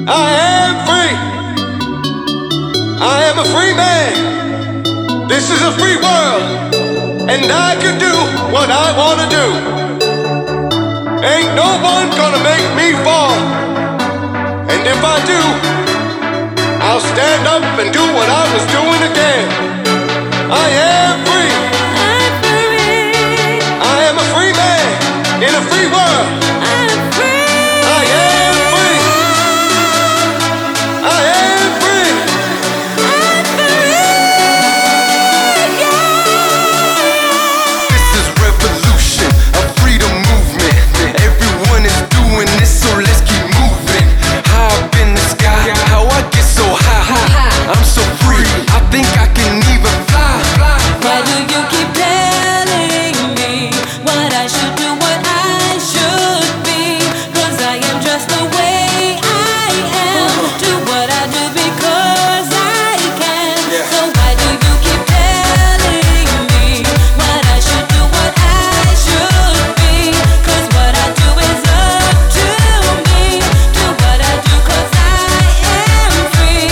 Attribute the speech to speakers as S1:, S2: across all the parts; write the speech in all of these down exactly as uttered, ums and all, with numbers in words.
S1: I am free. I am a free man. This is a free world, and I can do what I wanna do. Ain't no one gonna make me fall. And if I do, I'll stand up and do what I was doing again. I am free.
S2: I'm free.
S1: I am a free man in a free world.
S2: I'm free.
S1: I am free. I am free.
S2: I'm free. Yeah.
S3: This is revolution, a freedom movement. Everyone is doing this, so let's keep moving. High up in the sky, how I get so high. I'm so free, I think I can even fly.
S2: Why do you keep telling me what I should do, what I should be? 'Cause I am just the way I am. Do what I do because I can. So why do you keep telling me what I should do, what I should be? 'Cause what I do is up to me. Do what I do 'cause I am free.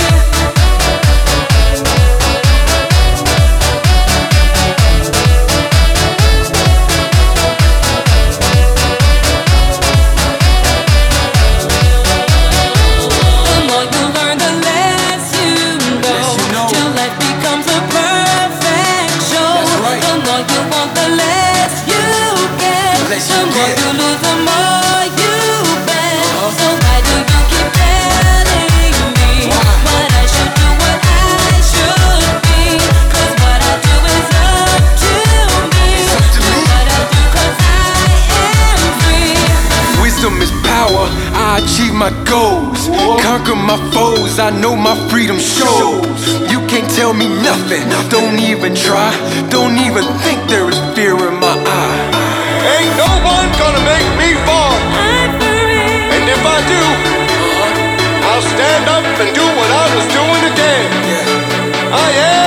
S2: The more you learn, the less you know. Till life becomes a perfect show. The more you want, the less you get. The more you lose, the more you bet. So why do you keep telling me what I should do, what I should be? 'Cause what I do is up to me. Do what I do 'cause I am free.
S3: Wisdom is power, I achieve my goals. Conquer my foes, I know my freedom shows. You can't tell me nothing, don't even try. Don't even think there is fear in my eye.
S1: Ain't no one gonna make me fall.
S2: I'm free.
S1: And if I do, I'll stand up and do what I was doing again. I am